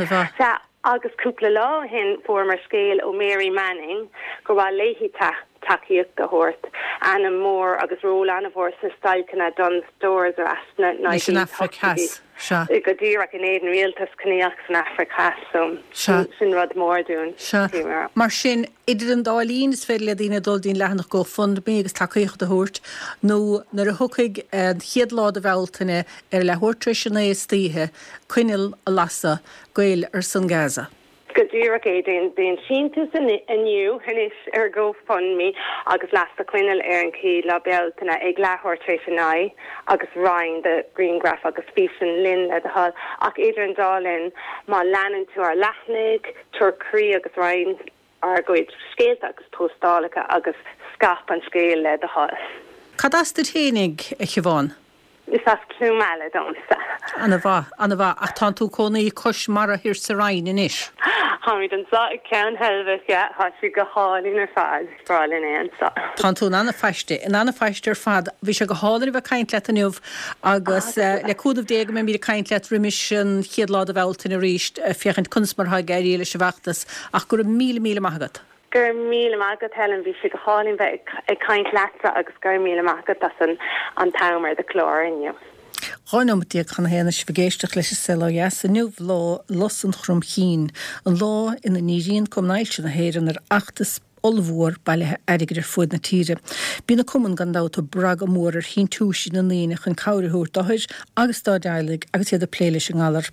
Agus cúpla lá hin former scéal ó Mary Manning go bhfuil léithí takeíocht go hort anna mór agus ról anna bhór sa stailcanna Dunnes Stores ar asna Nation Africas. Go dtíach in éidir rialtas cníach san Africas sin rud mór dún. Mar sin idir an dálín is féidir le dtíine dul dín lehanach go fund mé agus takeíocht a thuirt nó nar a thucaigh chiad lád a bhhailtaine ar le thuirtrisina stíthe cuineal a lasa gail ar san Gaza. Go dtíach é den síntas aniu henis ar GoFundMe agus las a cuineal ar an cí le bealtainna ag lethirtrisina agus Ryan de Greengraph agus Físan Lynn le hall ach idir an dálinn má leanan tú ar leithnig tuaircrí agus Ryan ar goid scéalta agus postálacha agus scap an scéal le hall. Cadasta ténig a chibháin? Is as clúmala domsa. Anna bha ach tá tú cónaí cos mar a hir sa rain inis. Hamid an sa cean helbh há si go hálín ar fad brálin éan sa. Tá tú anna feiste in anna feistir fad bhí se go háir bh caiint le aniuh agus le cúdamh déag mé mí caiint le rimis an chiad lá a bhiltain a ríist fiachint kunstmartha gairí le se bhaachtas ach gur mí maigad. Gur míle mágad Helen bhí si go hálinn bheith ag caint letra agus gur míle mágad as an tamar de chlór inniu. Cháinmtíí chuna héana sfigéisteach leis se yes a nuh lá los an chrum chin an lá ina níríon comnáilte na héan ar 8 olmhór bailithe aigeir fuid na tíre. Bína cuman gandátá brag mór ar hín túisi na líine chun cáirithúir dothir agus dádealaigh agus iad a pléile sin gálar.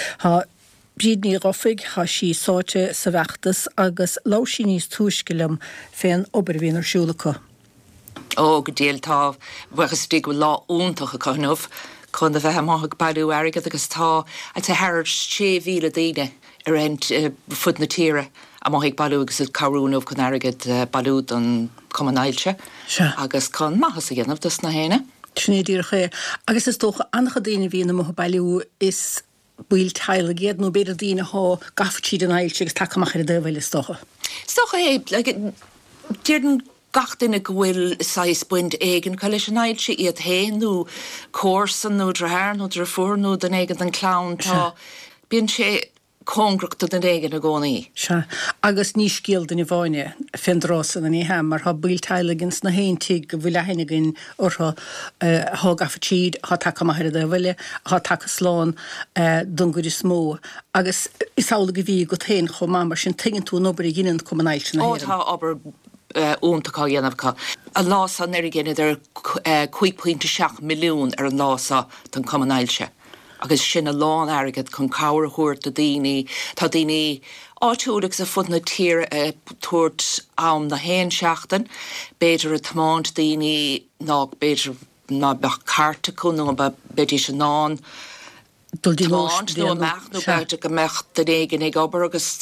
Bríd ní rofiig há sí sáte sa bheachtas agus láisí níos túiscilm féin oberhíon ar siúlacha. Go déaltá bhuichas tí go lá úntacha chuinmh chun a bheith máthach bailú airigad agus tá a te heir 6,000 daoine ar rent fud na tíre a máthigh bailú agus carúnmh chun airigad bailúd an cumanáilte agus chun maithas a dhéanamh dus na héine. Snéadír ché agus is tócha ancha daoine bhíonna mo bailú is bhil teile géad nó beidir daoine há gafatíd an ailte agus takeamach ar a dheibhile stocha. Stocha é déirn gach duine go bhfuil 6 buint éigen chu leis an ailte iad héanú cósan nó drathir nó drafúr den éigen an clán tá bíonn sé cóngraachta den éigen a gcónaí. Se agus ní scéal den i bháine findrásan in ihe mar há bhil teilegins na héintigh go bhfuil lehéinigin ortha há gafatíd há takeamach ar a dheibhile há take sláán don gurí smó agus isála go bhí go tain chomá mar sin teginn tú nóbar i gginan cumanáilte na héan. Tá aber úntaá dhéanamhcha. A lása neir ggéine ar 5.7 milliún ar an lása don cumanáilte. Agus sin a lán airgad chun cáir thuirt a daoine, tá daoine áúlaach sa fud na tír tuairt am na héin seachtain, beidir a tmáint daoine ná beidir ná bech carta chun nó beidir se ná tmáint nó meach nó beidir go mecht den éigen ag obair agus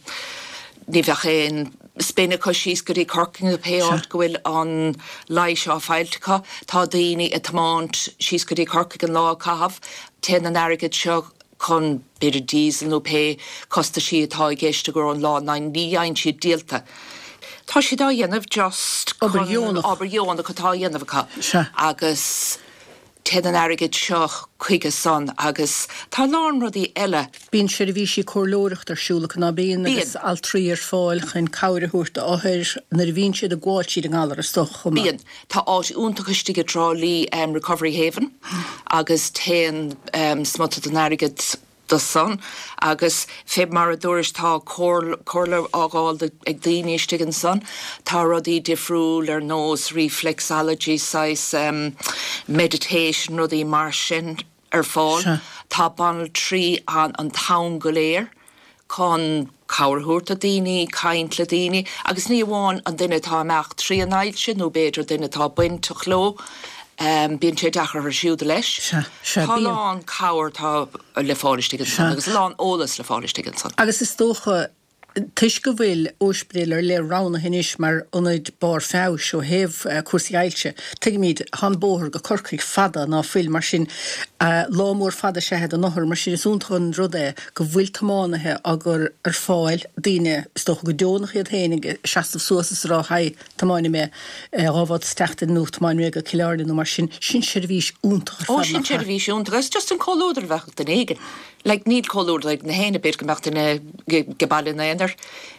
ní bheach éon spinne co síos go dtí corking a péart go bhfuil an lei seo fáiltecha, tá daoine a tmáint síos go dtí corking an lá cahabh, ten an airgid seo chun beidir diesel nó pé costa si atá i gceiste gur an lá na ní ein siad díalta. Tá si dá dhéanamh just aber dhéanamh go tá dhéanamh agus ten an airgid seo chuige san agus tá lán rudí eile. Bín sé bhí sí cholóirecht arsúla na bíon agus altríar fáil chun cabhirúirta áthir na bhín siad a gháil siad an gálar a stoch. Bíon tá áit úntachaistigh drálí Recovery Haven agus ten smata an airgid do san agus fé mar a dúris tá cóla ágáil ag daoine an san, tá rudí difriúil ar nós reflexology sais meditation rudí mar sin ar fáil, tá banal trí an town go léir chun cabharthúirta daoine, caint le daoine, agus ní bháin an duine tá meach trí an ailse nó beidir duine tá buintach ló. Bíon sé dechar ar siúda leis. Tá lán cabhar tá le fáilisteigh san, agus lán ólas le fáilisteigh san. Agus is tócha tuis go bhfuil ósbréilear le rána hinis mar ionid bar fás ó héamh cuasaí ailte. Tuige míad han bóthir go corcaigh fada ná fuil mar sin lámór fada sehead an nachir mar sin is úntachain rudé go bhfuil tamánathe agur ar fáil daoine stocha go deonach iad héananig seaamh suasas rá haid tamáine mé rábhad steachtain nó tamáine mé go cilearna nó mar sin seirbhís úntachar fada. Sin seirbhís úntachar, just an cóúdar bheach den éigen. Like níl cóúdar like na héna bit go meach na gebalin na ender.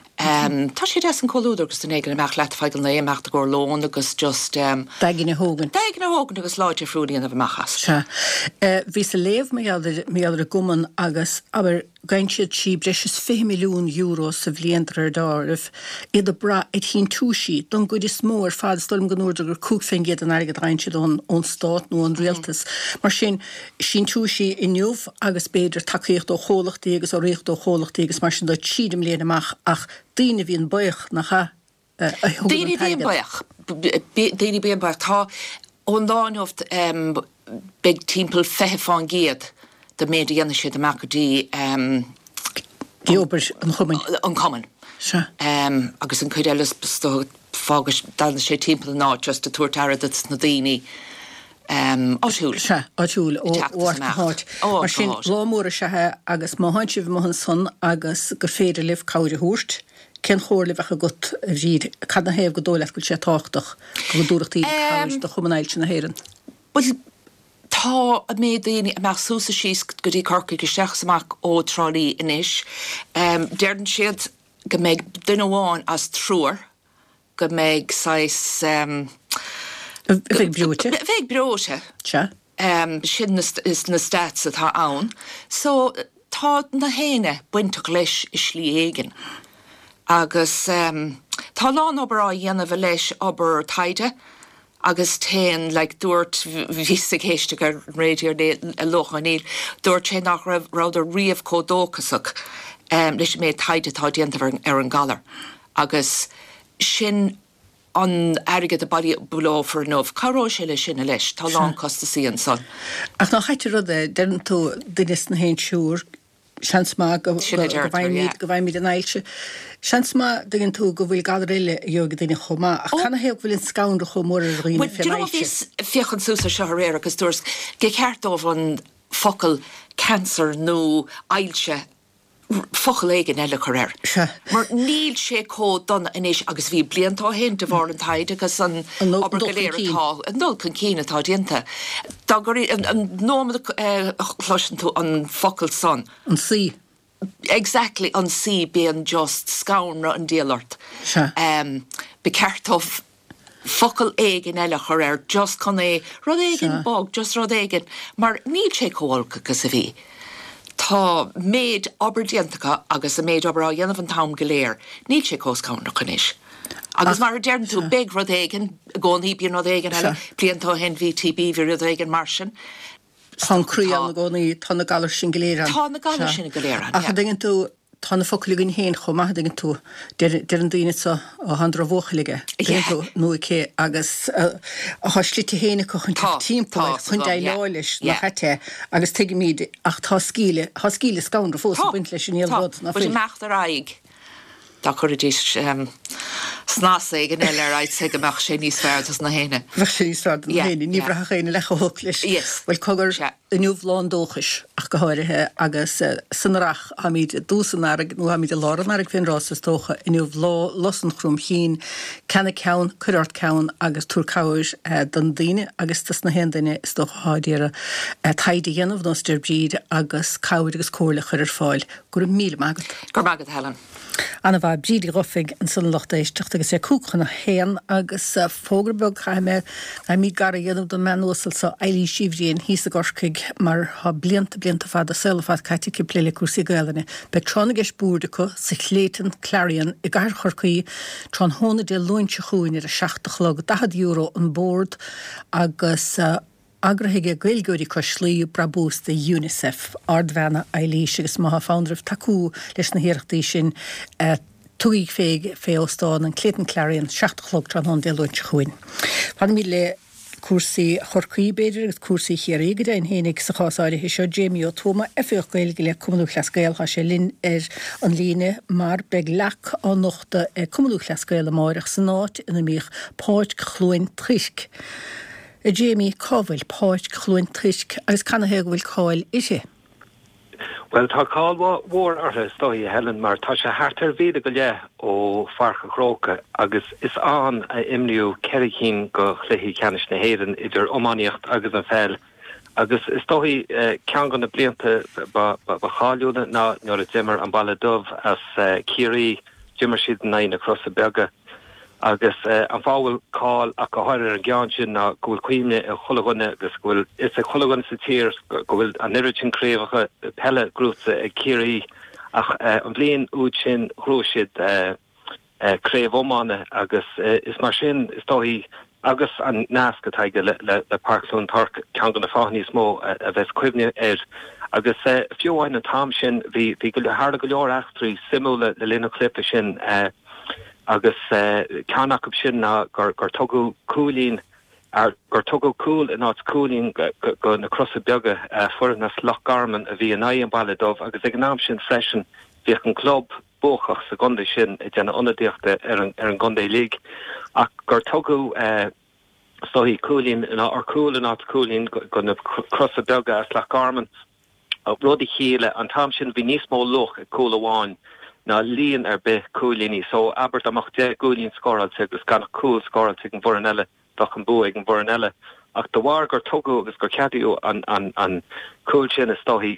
Tá sé des an cóúdar agus den éigen meach leit feigil na éimeach go lón agus just Daigine hógan. Daigine hógan agus láidir frúdaíon a bhmachas. Bhí sa léamh méallar a guman agus aber gain siad sí breis 5 milliún euro sa bhliaontar ar dáirh iad a bra ag hín túsí don go is mór fad stolm go nóir gur cúg féin géad an airgad rain siad ón stát nó an rialtas. Mar sin túsí inniuh agus beidir takeíocht ó chólachtaí agus ó réocht ó chólachtaí agus mar sin do tíidim léana amach ach daoine bhíon buich nach cha Daoine bhíon buich. Daoine bhíon buich. Tá ón dáiniocht big timppel fethe fáin géad de méidir dhéanana siad amach go dtí Giober an chumin. An common. Agus an chuid eiles fágus dalna sé timppel ná just a tuairteara dat na daoine áisiúil. Áisiúil óháit. Mar sin lámóra sethe agus má haint sibh mohan son agus gur féidir libh cabhar thuairt. Cén chóir le bhecha gut ríd cad na héamh go dóileh goil sé táchtach go dúirtaí do chumanáilte na héireann. Well, tá a mé daoine amach súsa síos go dtí corcaigh go seachsamach ó trálí inis. Deirn siad go méid duine bháin as trúr, go méid sais Bheith breúte? Bheith breúte. Sin is na stats atá ann. So tá na héine buintach leis is slí éigen. Agus tá lán obair á dhéanamh leis obair taide agus ten like dúirt vísa chéiste gur réidir a locha níl dúirt sé nach ráidir riamh códócasach leis mé taide tá déanamh ar an galar. Agus sin an airgad a bailí bulófar nómh carró sé le sinna leis, tá lán costa síon son. Ach ná chaite rud dean tú duine na héin siúr seansma go bhaimid an ailse. Seansma daginn tú go bhfuil gal riile joga daine chomá. Ach canna héag bhfuil in scaunra chomór a riine fé ailse. Fiochan súsa seo réir agus dúirs ge ceartómh an focail cancer nó ailse focail éigen eile choréir. Mar níl sé có donna inis agus bhí bliantá hen de bhar an taide agus an obair go léirtá an nul chun cínatá dianta. Tá gur an nómad chluisin tú an focail son. An sí. Exactly, an sí bíon just scaunra an díalart. Be ceartómh focail éigen eile choréir just chun rud éigen bog, just rud éigen, mar níl sé cóilcha agus a bhí. Tá méid obair diantacha agus a méid obair á dhéanamh an tam go léir, níl sé cós scaunra chunis. Agus mar dearn tú big rud éigen, gcónaí bíon rud éigen eile, bliantá hen VTB bhí rud éigen mar sin. Tá cruúal na gcónaí tána galar sin go léireann. Tá na galar sin go léireann. Ach dingin tú tána focaligin héin chomaidigin tú der an daine sa á handra bhchalige nó cé agus a háslíti héna chu chun timppla chun de leis na chatte agus tuige míad ach tá scíle scaundra fós buint leis sin éad na fi mecht aig. Tá chuidir snása gan eile ráid sé goach sé níos feartas na héine. Bhe sé níos feartas na héine, ní bretha chéine lecha thulis. Bhfuil cogur inniuh lán dóchas ach go háirithe agus sanrach ha míad dúsanarag nó ha míad a láranarag fin rásas tócha inniuh losan chrúm chin cena ceann, chuirt ceann agus túrcáir don daine agus tas na hendaine is do hádíara taide dhéanamh nó stirbríd agus cáir agus cóirla chuir fáil gur míle magad. Gur magad Helen. Anna bh bríd roffig an san lochtéisteach agus sé cúchanna héan agus fógarbeg chaime a mí gar dhéanamh don menúsal sa eilí sibhríon híos a gorcaig mar ha blianta fad a selfad caite cipléile cuasaí gailene be tránna ges búrdacha sa chléitan clarion i gar chorcaí trán hóna de lúinte chuin ar a 60 log 10 euro an bord agus agrahiige gailgóirí chu slí brabús de UNICEF ardmhena eilís agus má fáindrah taú leis na hiireachtaí sin tuigh féig féostáin an cléitan clarion 60 log trán de lúinte chuin. Fan mí le cuasaí chorcaí beidir agus cuasaí chéaríige an hénig sa chásáide hí seo Jamie O'Toma fioch gailge le cumú chlascail ha sé linn an líne mar beg lech an nochta cumú chlascail amárach san náit ina míoch páit chluin trisc. Jamie cábhfuil páit chluin trisc agus canna hé bhfuil cáil isise. Well, tá cáil mhór artha stoí Helen mar tá sé hartar bhíad go le ó farcha chróca agus is an a imniú ceiricín go chluichí ceannis na héireann idir ómáíocht agus an fel. Agus is stoí cean gan na blianta ba cháiliúna ná nuair a dimmer an baile dubh as ciarí dimmer siad nain across a bega. Agus an fáhfuil cáil a go háir an gceann sin na go bhfuil cuimne a chulaganne agus bhfuil is a chulagan sa tír go bhfuil an niritin créomhacha pelle grúsa a ciarí ach an bblion úd sin chrúisiid créomhómáne agus is mar sin is dóí agus an nasca taige le Parklún Tarc cean gan na fáithní smó a bheits cuimne agus fiúháin an tam sin bhí go hála go leor achtrií simú le lína clipa sin agus ceannach sin ná gur tugu cúlín gur tugu cúl in áit cúlín go na crosa beaga fuair na Loch Garman a bhí an an baile dubh agus ag náam sin freisin bhíoh an club bóchach sa gonda sin i déanna onadíochta ar an gondé líg ach gur tugu stohí cúlín ar cúl in áit cúlín go na crosa beaga as Loch Garman a rudi chéile an tam sin bhí níos mó loch a cúl amháin na líon ar bith cúlíní, so abert amach de gúlín scóráilte agus gan cúl scóráilte an bhóranile doch an bú ag an bhóranile ach do bhhar gur tugu agus gur ceadú an cúl sin is stohí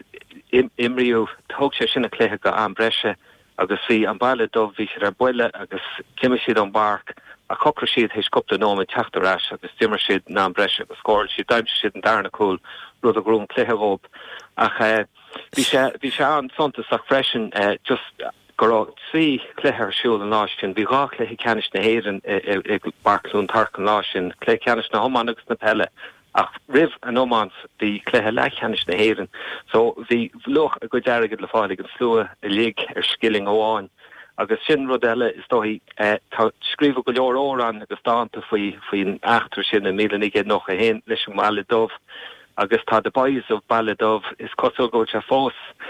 imriú thug sé sinna cléthe go an breise agus bhí an baile dubh bhí sé ar buile agus tiime siad an barc a chopra siad hééis cupta nóma teachtarráis agus timar siad ná an breise agus scóil siad daimse siad an darna cúl rud a grún cléthe ach Bhí sé an sontasach freisin just go trí cléthir siúil an láistin, bhí gá cléthe ceannis na héireann ag Parklún Tarc an láisin, clé ceannis na homáin agus na pelle ach rih an ómáns bhí cléthe le ceannis na héireann, so bhí luch a go deirigid le fáil an slua a lig ar skilling óháin. Agus sin rud eile is dóhí tá scríomh go leor órán agus dáanta faoin achtar sin a míle noch a héin leis an baile dubh. Agus tá de boys of baile dubh is cosú go se fós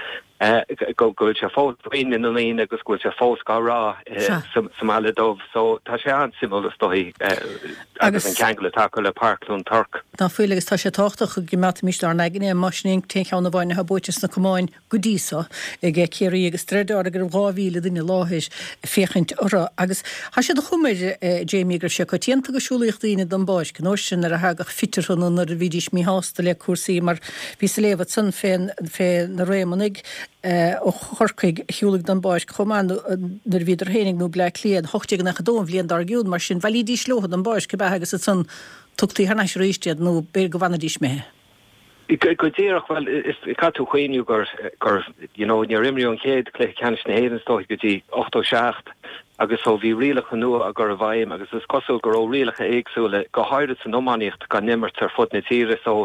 go se fós in an líon agus go se fós gá rá sa baile dubh, so tá sé an simú stohí agus an ceangla take le Parklún Tarc. Tá fuil agus tá sé táchtach go mat míiste ar neginine masning te cheanna bhaine ha buites na cumáin go dísa ag céirí agus streidir gur bháhíle duine láthis féchaint ora agus ha sé do chuméid Jamie gur se cotíanta go siúlaíocht daoine don báis nó sin ar a hagach fitarhan ar a bhídís mí hásta le cuasaí mar bhí sa léomh san fé na rémanig ó chorcaig hiúlaigh don báis chumán nar bhíidir hénig nó ble léad hochtíag nach dóm bblion dar giún mar sin bhí dí slóhad an báis go bethegus a san tugtaí harna réistead nó bé go bhana dís mé. Go ddíach well is catú chuoinú gur níor imriú an chéad clé ceannis na héireann stoigh go dtí 8-6 agus ó bhí rialacha nua a gur a bhaim agus is cosúil gur ó rialacha éagsúla go háirid san nómáíocht gan nimmert ar fud na tíre so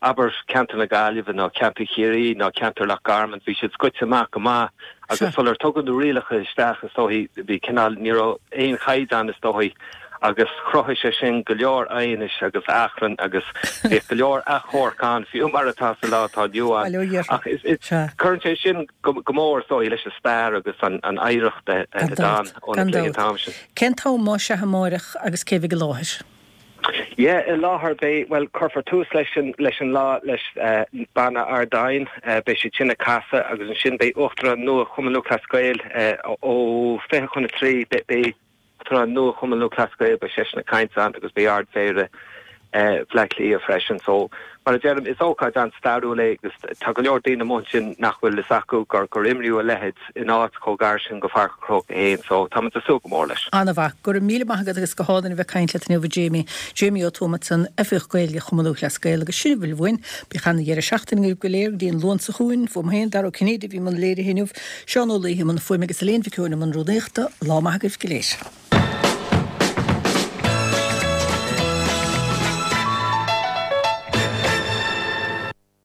aber cantar na Galibh nó cantar Chirí nó cantar le Garment bhí siad scoite amach go má agus full tugann do rialacha isteach is dóhí bhí cinál níró éon chaidán is dóhí agus chrothis sé sin go leor aonis agus achran agus bhí go leor a chóircán fiú martá sa látá dúáin ach chuann sé sin go mór sóí leis a stair agus an éireacht dá ónna léigetáim sin. Cén tá má se hamáireach agus céhí go láthis? Yeah, I láthar bé well corfar tús leis an lá leis banna ardain bé sé sinna casa agus an sin bé ochtra nua chumanú clascail ó fé chuna trí bé tra nua chumanú clascail be sena caiinsan agus bé ard féire flechlí a freisin so mar Jerem is ócáid an starú le agus tá go leor daoine mún sin nachhfuil le sacú gur imriú a lehead in áit chógáir sin go far croch éon so tá a sú go mór leis. Anna bha gur míle maigad agus go hádan bheith caiintle nuh Jamie Ó Thomason FHcuil chumanú clascail agus sin bhfuil bhain bechanna dhéar 16 go léir díon lón sa chuún fóm héin dar ó Cnéide bhí man léir hinmh seanolaí man fuimi agus a léon bhicúna man rudéachta lá maigad go léis.